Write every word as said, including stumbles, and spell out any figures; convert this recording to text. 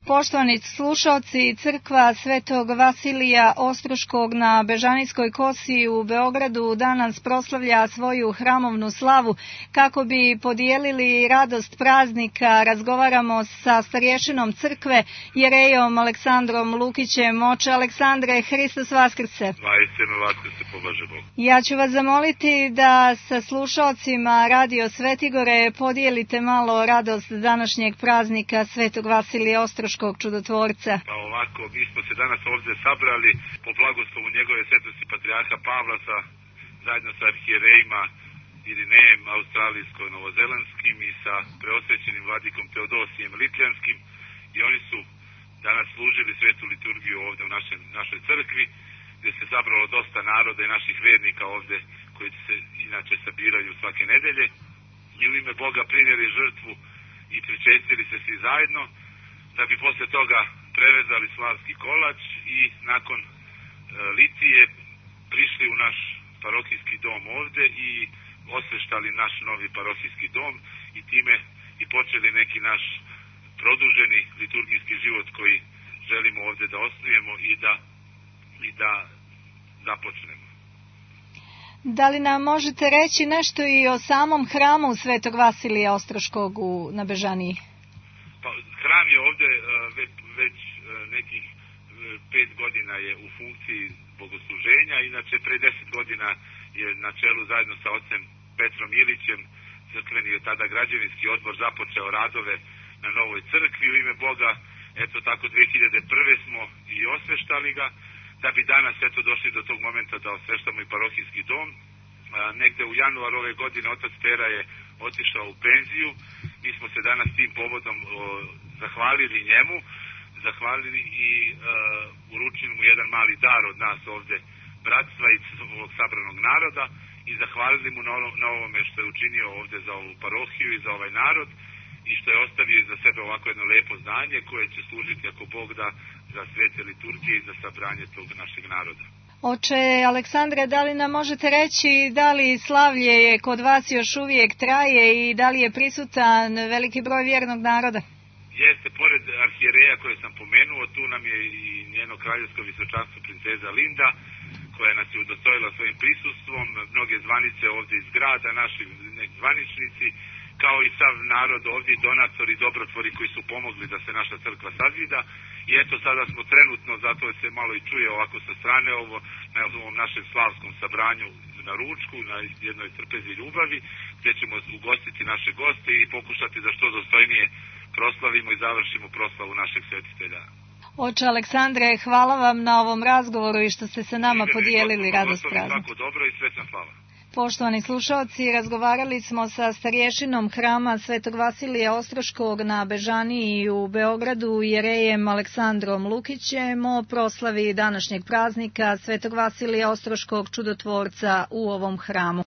Poštovani slušalci, crkva Svetog Vasilija Ostroškog na Bežanijskoj kosi u Beogradu danas proslavlja svoju hramovnu slavu. Kako bi podijelili radost praznika, razgovaramo sa starješinom crkve, jerejom Aleksandrom Lukićem. Oče Aleksandre, Hristos Vaskrse. Vaistinu Vaskrse, pobože Bog. Ja ću vas zamoliti da sa slušalcima Radio Svetigore podijelite malo radost današnjeg praznika Svetog Vasilija Ostroškog čudotvorca. Pa ovako, mi smo se danas ovdje sabrali po blagoslovu njegove svetosti patrijarha Pavla sa, zajedno sa arhijerejima Irinejem australijsko-novozelanskim i sa preosvećenim vladikom Teodosijem Lipljanskim, i oni su danas služili svetu liturgiju ovdje u našem, našoj crkvi, gdje se sabralo dosta naroda i naših vernika ovdje koji se inače sabiraju svake nedelje, i u ime Boga primjeri žrtvu i pričestili se svi zajedno, da bi posle toga prerezali slavski kolač i nakon e, litije prišli u naš parohijski dom ovdje i osveštali naš novi parohijski dom i time i počeli neki naš produženi liturgijski život koji želimo ovdje da osnujemo i da, i da započnemo. Da li nam možete reći nešto i o samom hramu Svetog Vasilija Ostroškog u, na Bežaniji? Pa, hram je ovdje uh, već, već uh, nekih uh, pet godina je u funkciji bogosluženja, inače pre deset godina je na čelu zajedno sa ocem Petrom Ilićem, crkveni je tada građevinski odbor, započeo radove na novoj crkvi u ime Boga. Eto tako dve hiljade prve smo i osveštali ga, da bi danas eto došli do tog momenta da osveštamo i parohijski dom. A, negde u januaru ove godine otac Pera je otišao u penziju. Mi smo se danas tim povodom o, zahvalili njemu, zahvalili i e, uručili mu jedan mali dar od nas ovdje, bratstva i ovog sabranog naroda, i zahvalili mu na, ono, na ovome što je učinio ovdje za ovu parohiju i za ovaj narod, i što je ostavio za sebe ovako jedno lepo znanje koje će služiti, ako Bog da, za svete liturgije i za sabranje tog našeg naroda. Oče Aleksandre, da li nam možete reći da li slavlje je kod vas još uvijek traje i da li je prisutan veliki broj vjernog naroda? Jeste, pored arhijereja koje sam pomenuo, tu nam je i njeno kraljevsko visočanstvo princeza Linda, koja nas je udostojila svojim prisustvom, mnoge zvanice ovdje iz grada, naši zvaničnici, kao i sav narod ovdje, donatori, dobrotvori koji su pomogli da se naša crkva sazida. I eto sada smo trenutno, zato se malo i čuje ovako sa strane ovo, na ovom našem slavskom sabranju na ručku, na jednoj trpezi ljubavi, gdje ćemo ugostiti naše goste i pokušati da što dostojnije proslavimo i završimo proslavu našeg svetitelja. Oče Aleksandre, hvala vam na ovom razgovoru i što ste sa nama Živjeli, podijelili radost praznika. Svako dobro i srećna slava. Poštovani slušalci, razgovarali smo sa starješinom hrama Svetog Vasilija Ostroškog na Bežaniji u Beogradu, jerejem Aleksandrom Lukićem, o proslavi današnjeg praznika Svetog Vasilija Ostroškog čudotvorca u ovom hramu.